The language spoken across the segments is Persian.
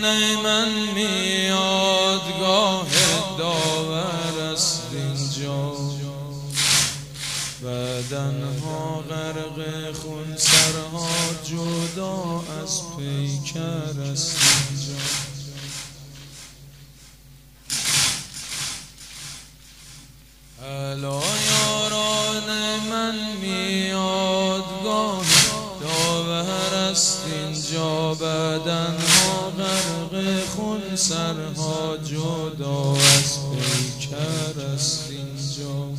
من میاد گاه داور است اینجا، بدنها غرق خون، سرها جدا از پیکر است اینجا. الا یاران من میاد گاه داور است اینجا، بدنها غرق خون، سرها جدا از پیکر است اینجا.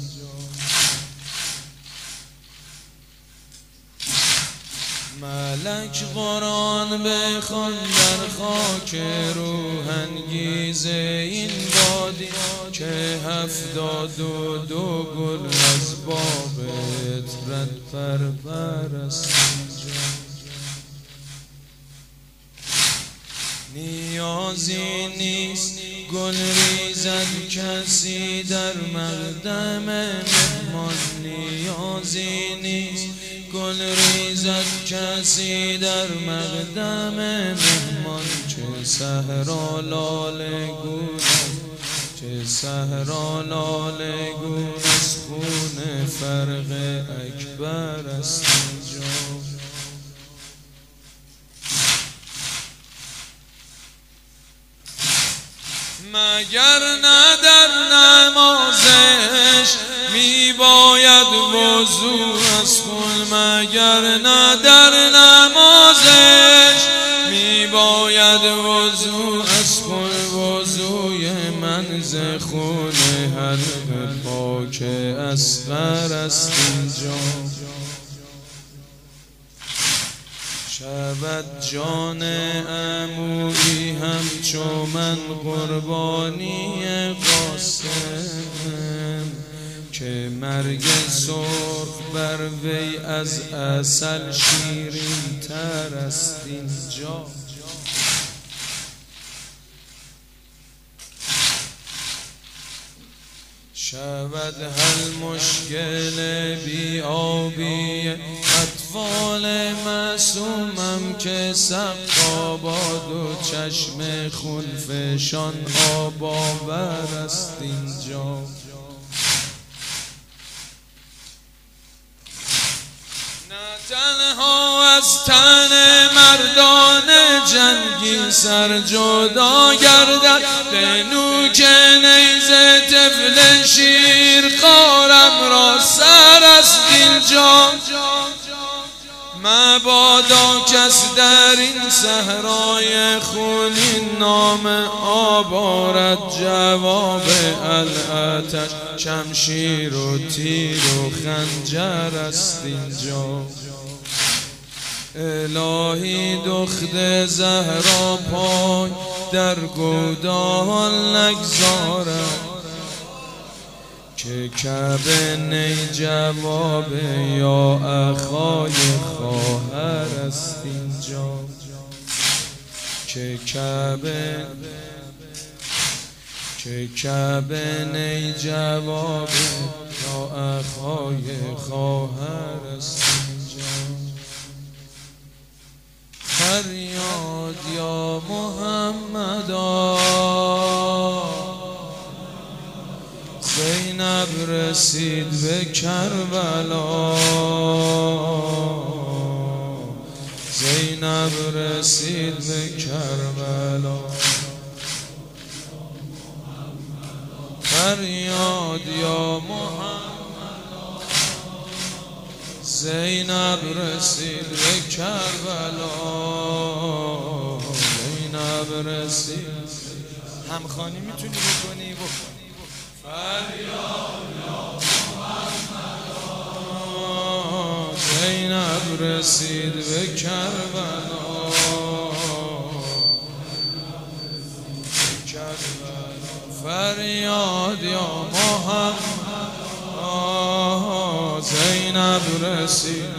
ملک قرآن بخوان در خاک روحانگیز این وادی، که 72 گل از باب عطرت پرپر است اینجا. نیازی نیست گل ریزد کسی در مقدم مهمان، نیازی نیست گل ریزد کسی در مقدم مهمان، چه صحرا لاله گون، چه صحرا لاله گون از خون فرق اکبر است اینجا. مگر نه در نمازش میباید وضو از خون، مگر نه در نمازش میباید وضو از خون، وضوی من ز خون حلق پاک اصغر است اینجا. شود جان عمویی همچو من قربانی قاسم، که مرگ سرخ بر وی از عسل شیرین تر است اینجا. شود هل مشکل بی آبی اطفال معصومم، که سقاباد و چشم خون فشان آب آور است اینجا. نه تنها از تن مردان جنگی سر جدا گردد، به نوک نیزه طفل شیر خارم را سر است اینجا. مبادا کس در این صحرای خونین نام آب آرد، جواب العتش شمشیر و تیر و خنجر است اینجا. الهی دخت زهرا پای در گودال نگذارد، که کعبه نی جواب یا اخای خواهر است اینجا. که کعبه نی جواب یا اخای خواهر است اینجا. فریاد یا محمدا، زینب رسید به کربلا، زینب رسید به کربلا. فریاد یا محمد، زینب رسید به کربلا، زینب رسید. همخوانی میتونی بکنی؟ فریاد یا محمد، زینب رسید به کربلا، فریاد یا محمد، زینب رسید